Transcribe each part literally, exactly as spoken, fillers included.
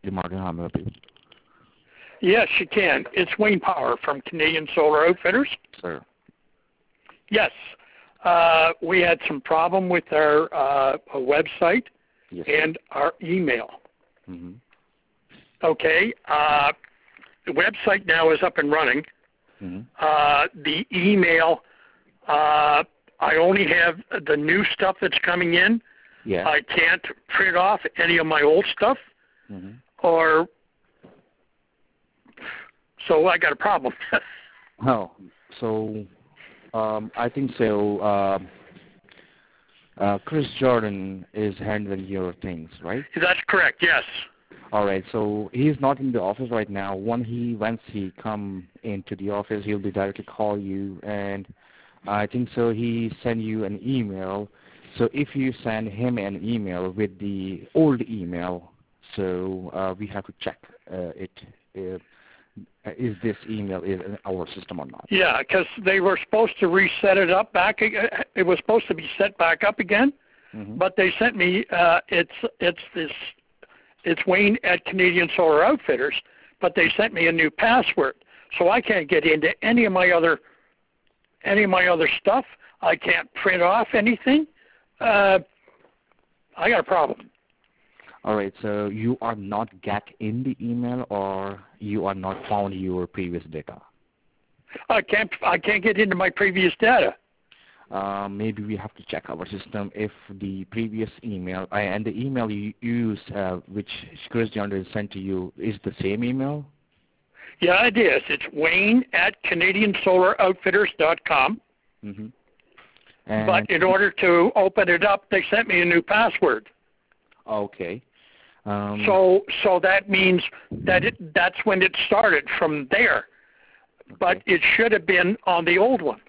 Martin, how may I help you? Yes, you can. It's Wayne Power from Canadian Solar Outfitters. Sir. Yes. Uh, we had some problem with our uh, website Yes, and our email. Mm-hmm. Okay. Uh, the website now is up and running. Mm-hmm. Uh, the email, uh, I only have the new stuff that's coming in. Yeah. I can't print off any of my old stuff, Mm-hmm. or so I got a problem. Oh, so um, I think so. Uh, uh, Chris Jordan is handling your things, right? That's correct. Yes. All right. So he's not in the office right now. When he once he come into the office, he'll be directly call you, and I think so. He send you an email. So if you send him an email with the old email, so uh, we have to check uh, it. Uh, is this email is in our system or not? Yeah, because they were supposed to reset it up back. ag- It was supposed to be set back up again, Mm-hmm. but they sent me. Uh, it's it's this. It's Wayne at Canadian Solar Outfitters, but they sent me a new password, so I can't get into any of my other any of my other stuff. I can't print off anything. Uh, I got a problem. All right. So you are not get in the email, or you are not found your previous data. I can't I can't get into my previous data. Uh, maybe we have to check our system if the previous email uh, and the email you used, uh, which Chris Jordan sent to you, is the same email. Yeah, it is. It's Wayne at Canadian Solar Outfitters dot com. Mm-hmm. But in order to open it up, they sent me a new password. Okay. Um, So so that means that it, that's when it started from there. okay. But it should have been on the old one.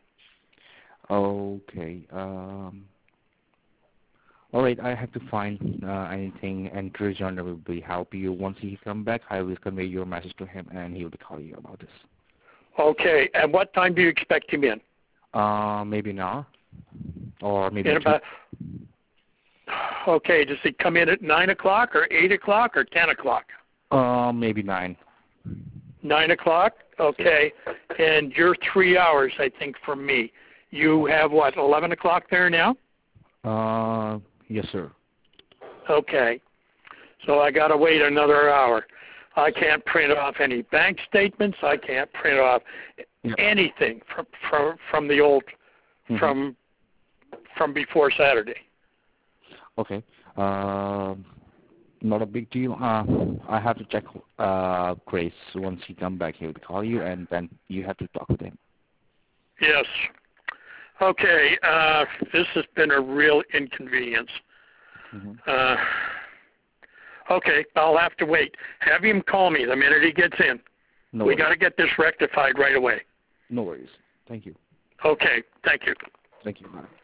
Okay. Um, all right. I have to find uh, anything, and Chris Jordan will be help you. Once he come back, I will convey your message to him, and he will call you about this. Okay. And what time do you expect him in? Uh, maybe now, or maybe In two. about. Okay. Does he come in at nine o'clock or eight o'clock or ten o'clock? Uh, maybe nine. Nine o'clock. Okay. And you're three hours, I think, from me. You have what? Eleven o'clock there now. Uh, yes, sir. Okay. So I got to wait another hour. I can't print off any bank statements. I can't print off Yep. anything from from from the old Mm-hmm. from from before Saturday. Okay. Uh, not a big deal. Uh, I have to check uh, Grace. Once he come back, he will call you, and then you have to talk with him. Yes. Okay. Uh, this has been a real inconvenience. Mm-hmm. Uh, okay. I'll have to wait. Have him call me the minute he gets in. No We worries. got to get this rectified right away. No worries. Thank you. Okay. Thank you. Thank you. Bye.